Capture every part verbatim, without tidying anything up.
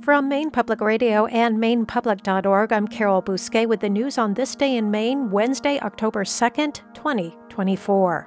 From Maine Public Radio and maine public dot org, I'm Carol Bousquet with the news on this day in Maine, Wednesday, October second, twenty twenty-four.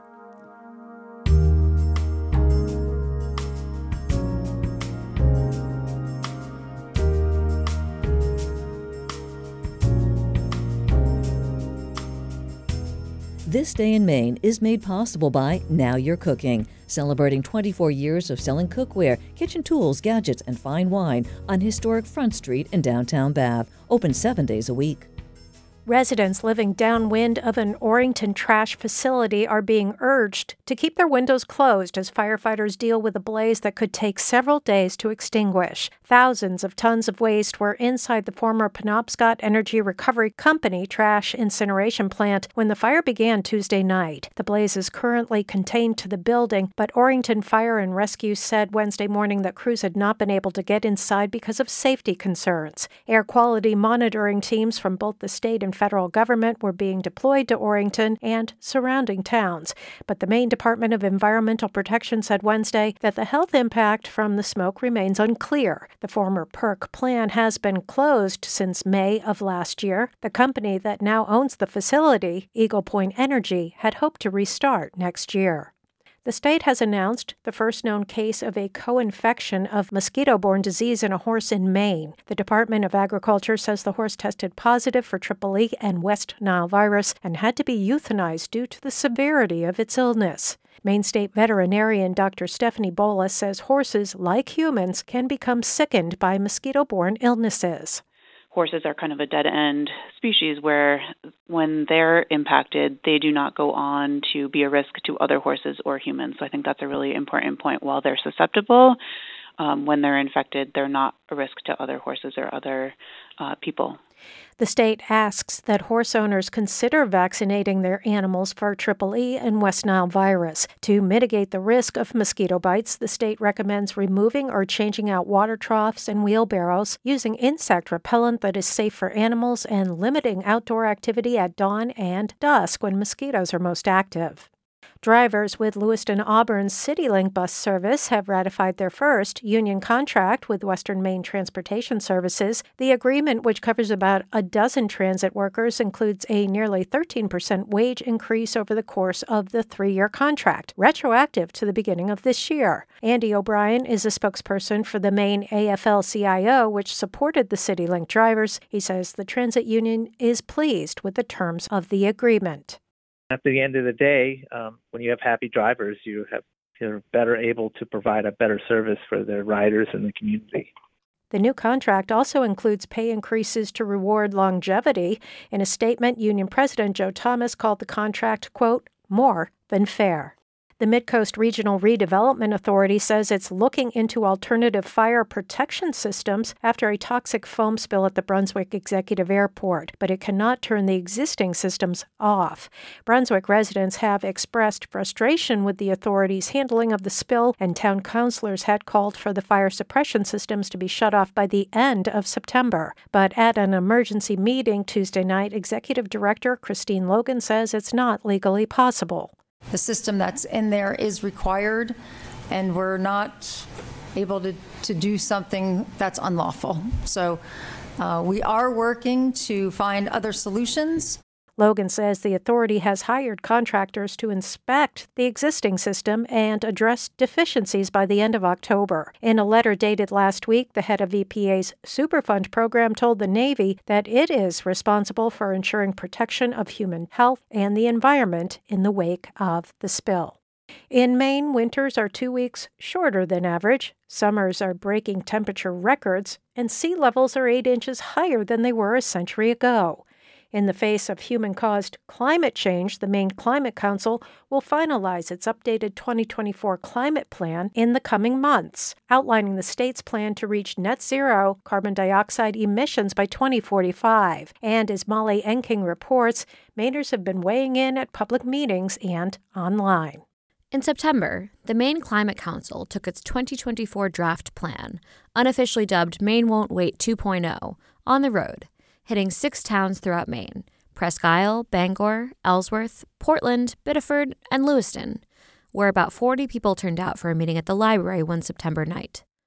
This Day in Maine is made possible by Now You're Cooking, celebrating twenty-four years of selling cookware, kitchen tools, gadgets, and fine wine on historic Front Street in downtown Bath, open seven days a week. Residents living downwind of an Orrington trash facility are being urged to keep their windows closed as firefighters deal with a blaze that could take several days to extinguish. Thousands of tons of waste were inside the former Penobscot Energy Recovery Company trash incineration plant when the fire began Tuesday night. The blaze is currently contained to the building, but Orrington Fire and Rescue said Wednesday morning that crews had not been able to get inside because of safety concerns. Air quality monitoring teams from both the state and federal government were being deployed to Orrington and surrounding towns. But the Maine Department of Environmental Protection said Wednesday that the health impact from the smoke remains unclear. The former PERC plant has been closed since May of last year. The company that now owns the facility, Eagle Point Energy, had hoped to restart next year. The state has announced the first known case of a co-infection of mosquito-borne disease in a horse in Maine. The Department of Agriculture says the horse tested positive for Triple E and West Nile virus and had to be euthanized due to the severity of its illness. Maine State veterinarian Doctor Stephanie Bolas says horses, like humans, can become sickened by mosquito-borne illnesses. Horses are kind of a dead-end species where when they're impacted, they do not go on to be a risk to other horses or humans. So I think that's a really important point. While they're susceptible, um, when they're infected, they're not a risk to other horses or other uh, people. The state asks that horse owners consider vaccinating their animals for Triple E and West Nile virus. To mitigate the risk of mosquito bites, the state recommends removing or changing out water troughs and wheelbarrows, using insect repellent that is safe for animals, and limiting outdoor activity at dawn and dusk when mosquitoes are most active. Drivers with Lewiston Auburn's CityLink bus service have ratified their first union contract with Western Maine Transportation Services. The agreement, which covers about a dozen transit workers, includes a nearly thirteen percent wage increase over the course of the three-year contract, retroactive to the beginning of this year. Andy O'Brien is a spokesperson for the Maine A F L C I O, which supported the CityLink drivers. He says the transit union is pleased with the terms of the agreement. At the end of the day, um, when you have happy drivers, you have, you're better able to provide a better service for their riders and the community. The new contract also includes pay increases to reward longevity. In a statement, Union President Joe Thomas called the contract, quote, more than fair. The Midcoast Regional Redevelopment Authority says it's looking into alternative fire protection systems after a toxic foam spill at the Brunswick Executive Airport, but it cannot turn the existing systems off. Brunswick residents have expressed frustration with the authority's handling of the spill, and town councilors had called for the fire suppression systems to be shut off by the end of September. But at an emergency meeting Tuesday night, Executive Director Christine Logan says it's not legally possible. The system that's in there is required, and we're not able to, to do something that's unlawful. So uh, we are working to find other solutions. Logan says the authority has hired contractors to inspect the existing system and address deficiencies by the end of October. In a letter dated last week, the head of E P A's Superfund program told the Navy that it is responsible for ensuring protection of human health and the environment in the wake of the spill. In Maine, winters are two weeks shorter than average, summers are breaking temperature records, and sea levels are eight inches higher than they were a century ago. In the face of human-caused climate change, the Maine Climate Council will finalize its updated twenty twenty-four climate plan in the coming months, outlining the state's plan to reach net zero carbon dioxide emissions by twenty forty-five. And as Molly Enking reports, Mainers have been weighing in at public meetings and online. In September, the Maine Climate Council took its twenty twenty-four draft plan, unofficially dubbed Maine Won't Wait two point oh, on the road, hitting six towns throughout Maine: Presque Isle, Bangor, Ellsworth, Portland, Biddeford, and Lewiston, where about forty people turned out for a meeting at the library one September night.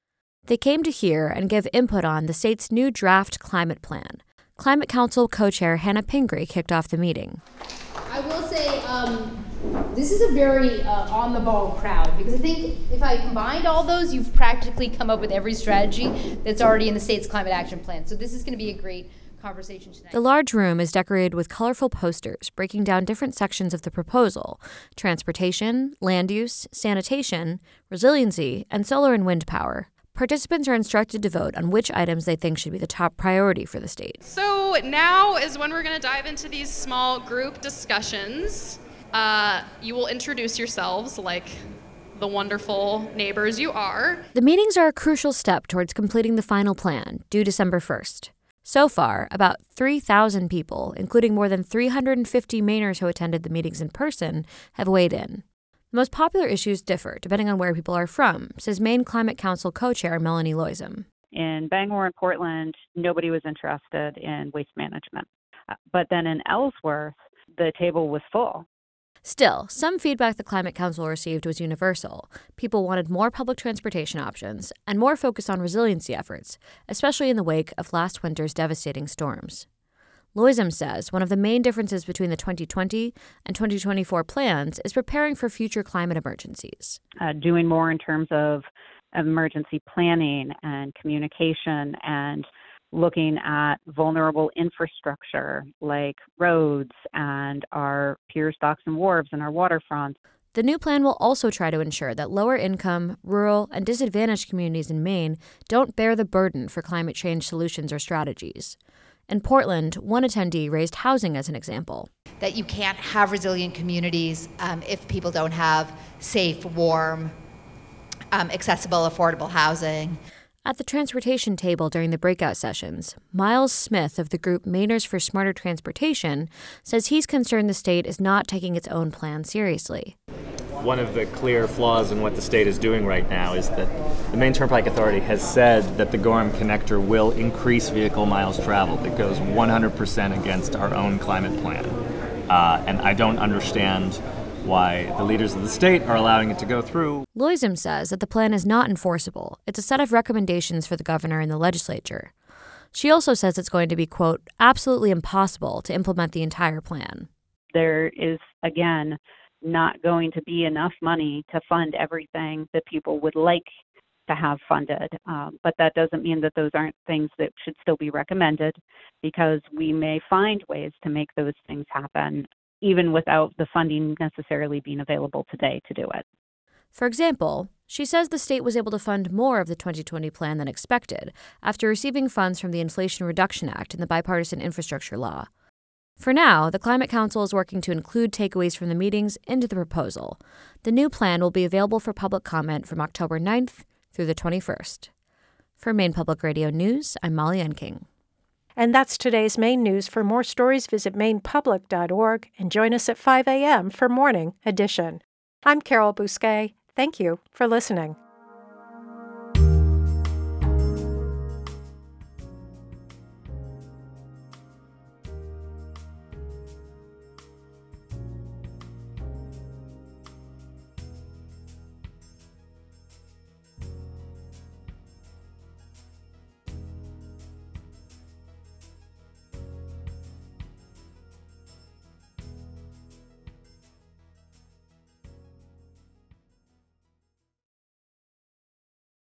They came to hear and give input on the state's new draft climate plan. Climate Council co-chair Hannah Pingree kicked off the meeting. I will say um, this is a very uh, on-the-ball crowd, because I think if I combined all those, you've practically come up with every strategy that's already in the state's climate action plan. So this is going to be a great conversation tonight. The large room is decorated with colorful posters breaking down different sections of the proposal: transportation, land use, sanitation, resiliency, and solar and wind power. Participants are instructed to vote on which items they think should be the top priority for the state. So now is when we're going to dive into these small group discussions. Uh, you will introduce yourselves like the wonderful neighbors you are. The meetings are a crucial step towards completing the final plan, due December first. So far, about three thousand people, including more than three hundred fifty Mainers who attended the meetings in person, have weighed in. The most popular issues differ depending on where people are from, says Maine Climate Council co-chair Melanie Loisem. In Bangor and Portland, nobody was interested in waste management. But then in Ellsworth, the table was full. Still, some feedback the Climate Council received was universal. People wanted more public transportation options and more focus on resiliency efforts, especially in the wake of last winter's devastating storms. Loisem says one of the main differences between the twenty twenty and twenty twenty-four plans is preparing for future climate emergencies. Uh, doing more in terms of emergency planning and communication, and looking at vulnerable infrastructure like roads and our piers, docks, and wharves and our waterfronts. The new plan will also try to ensure that lower-income, rural, and disadvantaged communities in Maine don't bear the burden for climate change solutions or strategies. In Portland, one attendee raised housing as an example. That you can't have resilient communities um, if people don't have safe, warm, um, accessible, affordable housing. At the transportation table during the breakout sessions, Miles Smith of the group Mainers for Smarter Transportation says he's concerned the state is not taking its own plan seriously. One of the clear flaws in what the state is doing right now is that the Maine Turnpike Authority has said that the Gorham Connector will increase vehicle miles traveled. It goes one hundred percent against our own climate plan. Uh, and I don't understand why the leaders of the state are allowing it to go through. Loisem says that the plan is not enforceable. It's a set of recommendations for the governor and the legislature. She also says it's going to be, quote, absolutely impossible to implement the entire plan. There is, again, not going to be enough money to fund everything that people would like to have funded. Um, but that doesn't mean that those aren't things that should still be recommended, because we may find ways to make those things happen, even without the funding necessarily being available today to do it. For example, she says the state was able to fund more of the twenty twenty plan than expected after receiving funds from the Inflation Reduction Act and the Bipartisan Infrastructure Law. For now, the Climate Council is working to include takeaways from the meetings into the proposal. The new plan will be available for public comment from October ninth through the twenty-first. For Maine Public Radio News, I'm Molly Enking. And that's today's Maine News. For more stories, visit maine public dot org and join us at five a.m. for Morning Edition. I'm Carol Bousquet. Thank you for listening.